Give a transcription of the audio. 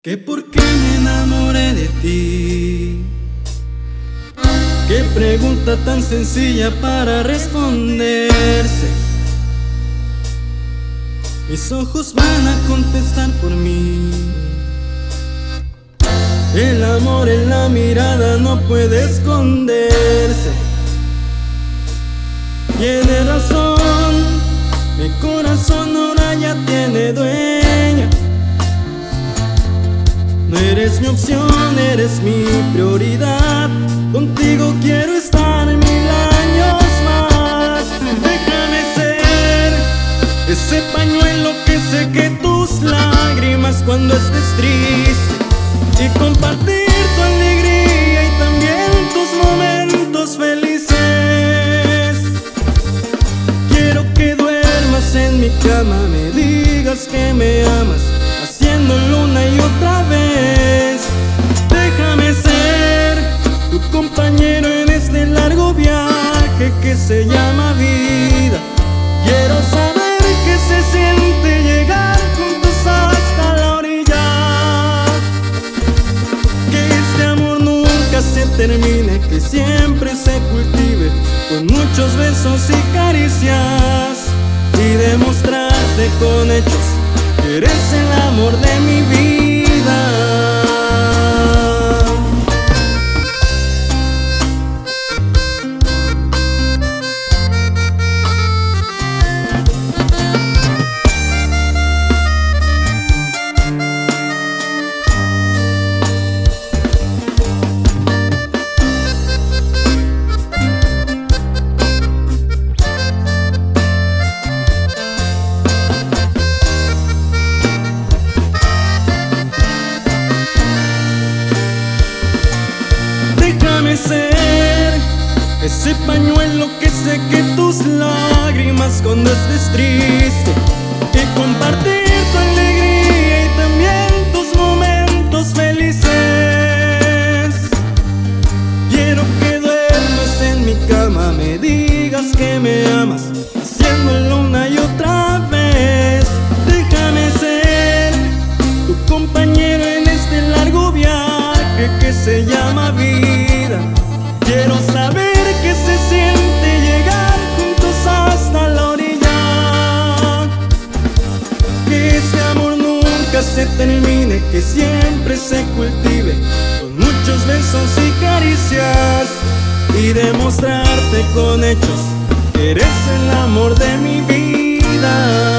Que por qué me enamoré de ti. Qué pregunta tan sencilla para responderse. Mis ojos van a contestar por mí. El amor en la mirada no puede esconderse. Tiene razón, mi corazón ahora ya tiene dueño. No eres mi opción, eres mi prioridad. Contigo quiero estar 1000 años más. Déjame ser ese pañuelo que seque tus lágrimas cuando estés triste, y compartir tu alegría y también tus momentos felices. Quiero que duermas en mi cama, me digas que me amas, haciéndolo una y otra vez. Déjame ser tu compañero en este largo viaje que se llama vida. Quiero saber qué se siente llegar juntos hasta la orilla. Que este amor nunca se termine, que siempre se cultive con muchos besos y caricias, y demostrarte con hechos que eres el amor de mi vida. Déjame ser ese pañuelo que seque tus lágrimas cuando estés triste, y compartir tu alegría y también tus momentos felices. Quiero que duermas en mi cama, me digas que me amas, haciéndolo una y otra vez. Déjame ser tu compañero en este largo viaje que se llama vida. Quiero saber qué se siente llegar juntos hasta la orilla. Que este amor nunca se termine, que siempre se cultive con muchos besos y caricias, y demostrarte con hechos que eres el amor de mi vida.